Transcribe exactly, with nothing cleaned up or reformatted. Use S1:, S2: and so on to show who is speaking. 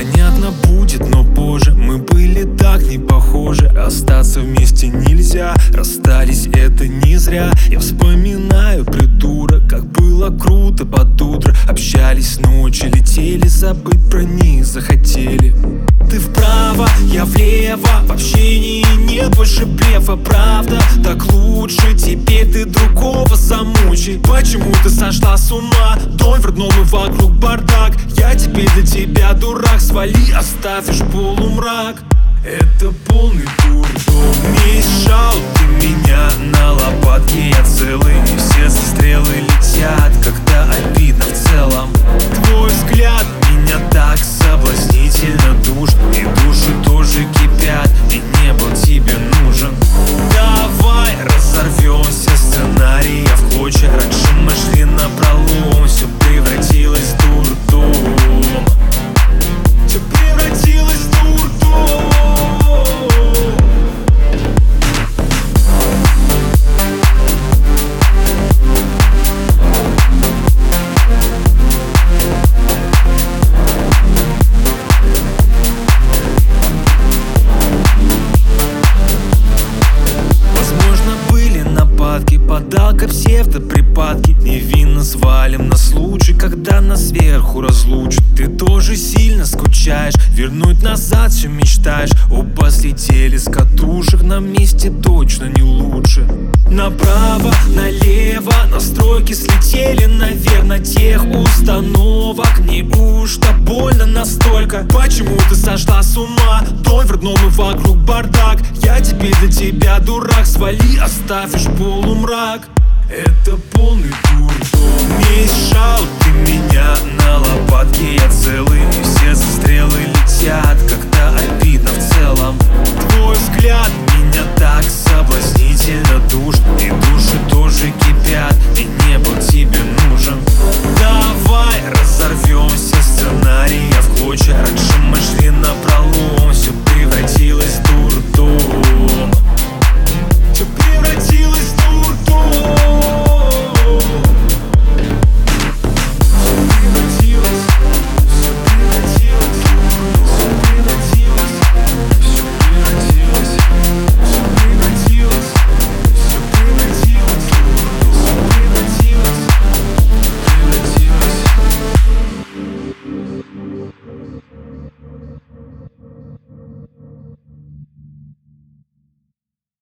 S1: Понятно будет, но позже. Мы были так не похожи. Остаться вместе нельзя, расстались это не зря. Я вспоминаю, придурок, как было круто под утро. Общались ночи, летели, забыть про них захотели. Ты вправо, я влево, в общении нет больше блефа. Правда, так лучше, теперь ты другого замучи. Почему ты сошла с ума? Дом в родном и вокруг бардак. Я теперь для тебя дурак, свали, оставишь полумрак. Это полный дурдом. Мешал ты меня на лопатке, я целый, и все стрелы летят, когда обидно в целом. Твой взгляд меня так соблазнительно душит, и души тоже кипят, и не был тебе нужен. Давай разорвемся, сценария в клочья. Раньше мы шли напролом, все превратилось в дурдом. Все превратилось в дурдом. Подалка, псевдоприпадки. Невинно свалим на случай, когда нас сверху разлучат. Ты тоже сильно скучаешь, вернуть назад все мечтаешь. Оба слетели с катушек, на месте точно не лучше. Направо, налево, настройки слетели наверно тех установок. Неужто больно настолько? Почему ты сошла с ума? Дом в родном и вокруг бардак. Я теперь для тебя дурак, свали, оставишь полумрак. Это полный дурдом. Мешал ты меня на лопатке, я целый, и все